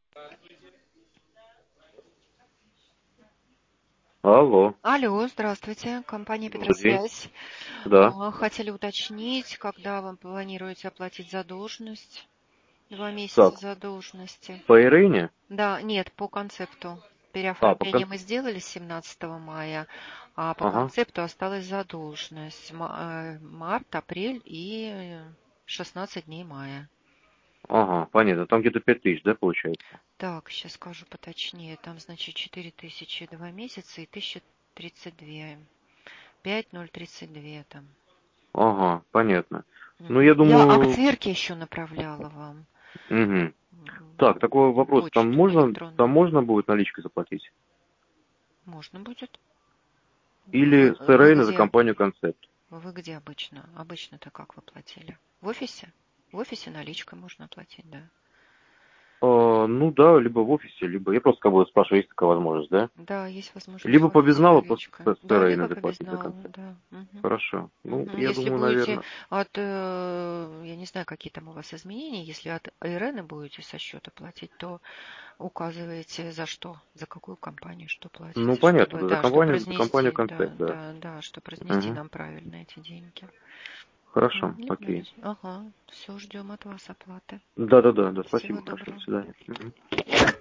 Алло, Алло, здравствуйте, компания добрый день. Петросвязь. Да. Хотели уточнить, когда вы планируете оплатить задолженность? 2 месяца Так, задолженности. по Ирине? Да, нет, по концепту. А, Переоформление мы сделали 17 мая, а по Ага, концепту осталась задолженность. Март, апрель и 16 дней мая. ага, понятно. Там где-то 5000, да, получается? Так, сейчас скажу поточнее. Там, значит, 4000 2 месяца и 1032. 5032 там. Ага, понятно. Ну, Мгм. я Я думаю, акцерки еще направляла вам угу. Так, такой в вопрос. почту в Там электронную. можно будет наличкой заплатить? Можно будет. Или с Вы Ирины за где? компанию Концепт? Вы где обычно? Обычно-то как вы платили? В офисе? В офисе наличкой можно оплатить, да. Ну да, либо в офисе, либо... Я просто как бы спрашиваю, есть такая возможность, да? Да, есть возможность Либо в по офисе безналу, просто наличкой. с Да, Ирины либо по заплатить за безналу, Концепт. да. Мгм. Хорошо. Ну, Мгм. я Если думаю, будете наверное... от, я не знаю, какие там у вас изменения, если от Ирены будете со счета платить, то указываете за что, за какую компанию что Ну, платите, понятно, чтобы, да, да, чтобы за компанию разнести, Концепт, да, да. да, да, чтобы разнести Угу. нам правильно эти деньги. Хорошо, Либо окей. ага, все, ждем от вас оплаты. Да-да-да, да, спасибо, Всего хорошо, до доброго. свидания. Мгм.